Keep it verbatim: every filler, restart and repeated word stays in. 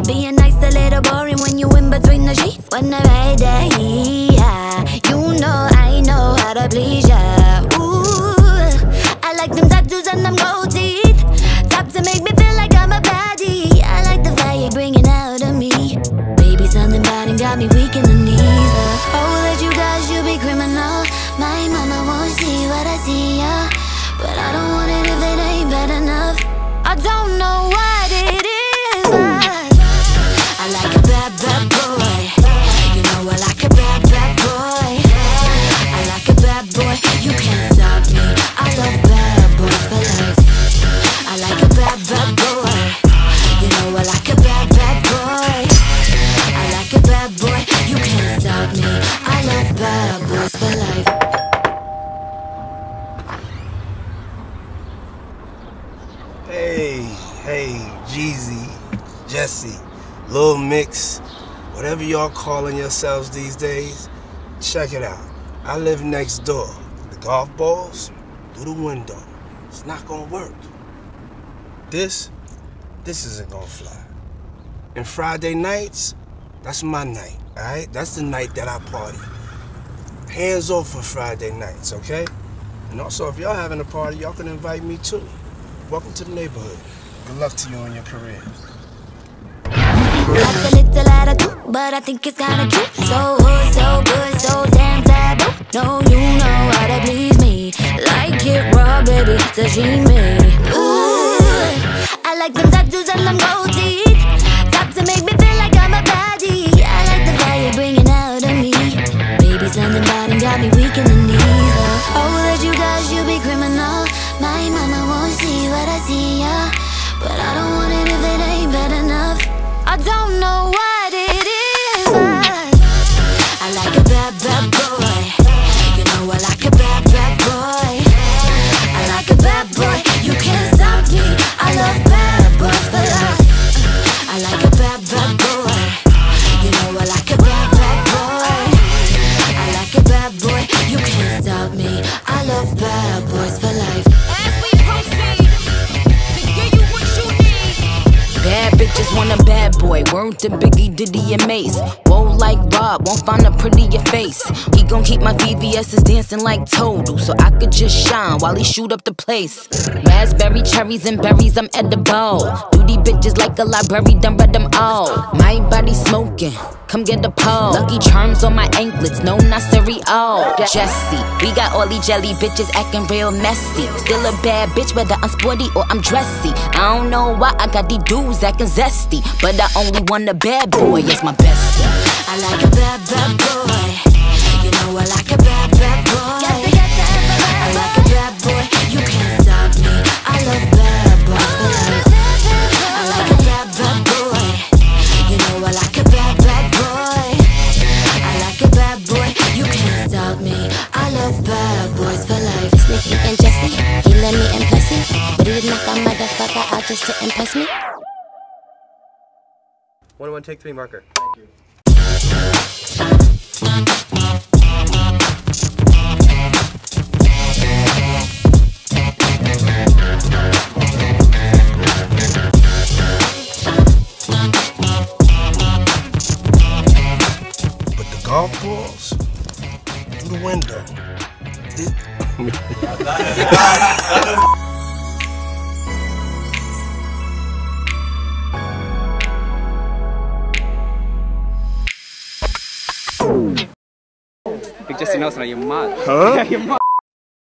Being nice a little boring when you in between the sheets. When I ride that heat, yeah, you know I know how to please ya. Ooh, I like them tattoos and them gold teeth. Top to make me feel like I'm a baddie. I like the fire bringing out of me. Baby, something bad and got me weak in the knees. uh, Oh, that you guys, you be criminal. My mama won't see what I see, yeah. But I don't want it if it ain't bad enough. I don't know what it is, but I like a bad, bad boy. You know I like a bad, bad boy. I like a bad boy, you can't stop me. I love bad boys for life. I like a bad, bad boy. You know I like a bad, bad boy. I like a bad boy, you can't stop me. I love bad boys for life. Hey, hey, Jeezy, Jesse, Lil Mix, whatever y'all calling yourselves these days, check it out. I live next door. The golf balls through the window. It's not gonna work. This, this isn't gonna fly. And Friday nights, that's my night, all right? That's the night that I party. Hands off for Friday nights, okay? And also, if y'all having a party, y'all can invite me too. Welcome to the neighborhood. Good luck to you in your career. That's a little attitude, but I think it's kinda cute. So hood, so good, so damn taboo. No, you know how to please me. Like it raw, baby, sashimi. Ooh, I like them tattoos and them gold teeth. Top to make me feel like I'm a baddie. I like the fire bringing out of me. Baby, something bad and got me weak in the knees. Oh, that you guys, you be criminal. My mama won't see what I see, yeah. But I don't want it if it ain't bad enough. I don't know what it is, but I like a bad, bad boy. You know I like a bad, bad boy. I like a bad boy, you can't stop me. I love bad boys for life. I like a bad, bad boy. You know I like a bad, bad boy. I like a bad boy, you can't stop me. I love bad boys for life. Bad bitches want a bad boy. Word to Biggie, Diddy, and Mace. Whoa, like Rob, won't find a prettier face. He gon' keep my V V S's dancing like Toadle, so I could just shine while he shoot up the place. Raspberry, cherries, and berries, I'm edible. Duty bitches like a library, done read them all. My body smoking, come get a pole. Lucky charms on my anklets, no, not cereal. Jesse, we got all these jelly bitches acting real messy. Still a bad bitch, whether I'm sporty or I'm dressy. I don't know why I got these dudes acting zesty, but I only want a bad boy as my bestie. I like a bad, bad boy. You know I like a bad, bad boy. I like a bad boy, you can't stop me. I love bad boys for life. I like a bad, bad boy. You know I like a bad, bad boy. I like a bad boy, you can't stop me. I love bad boys for life. Snicky and Jesse, he let me impress him, but he did knock a motherfucker out just to impress me. One, one, take three, marker. Thank you. But the golf balls through the window. It Big Jesse Nelson, are you mad? Huh? You're mad.